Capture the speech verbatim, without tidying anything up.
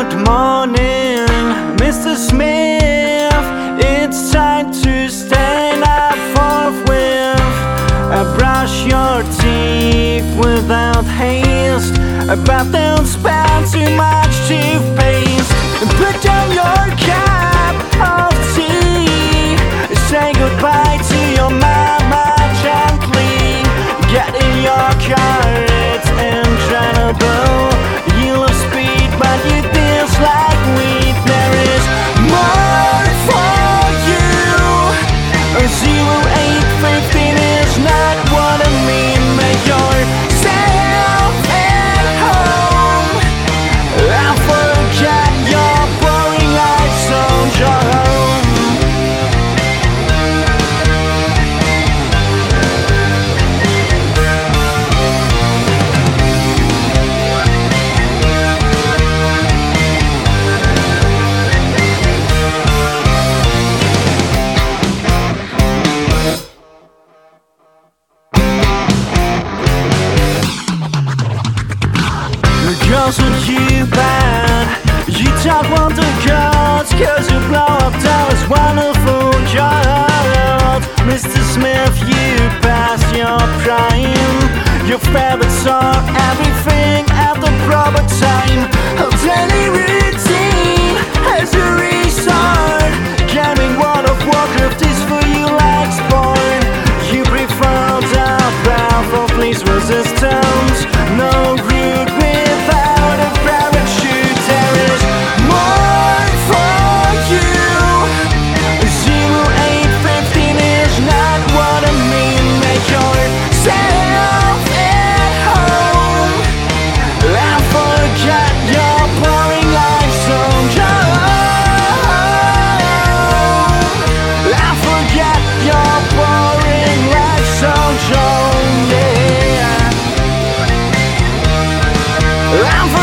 Good morning, Mister Smith. It's time to stand up forthwith. Uh, brush your teeth without haste, uh, but don't spend too much toothpaste. Put down your cup of tea. Say goodbye to your mama gently. Get in your car, it's incredible. You love speed, but you dislike weed. There is more for you. Zero eight fifteen is not what I mean. Make yourself at home. I forgot your boring life, so go home. Girls with you bad. You don't want the gods, cause you blow up Dallas wonderful child. Mister Smith, you passed your prime. Your favorites are everything at the proper time. A daily routine has a restart. Gaming World of Warcraft is for you like sport. You prefer the path of least resistance. No route without a parachute. There is more for you. Zero eight fifteen is not what I mean. Make yourself at home. I forgot your boring life, so go. I forgot your boring life, so go. Yeah. I'm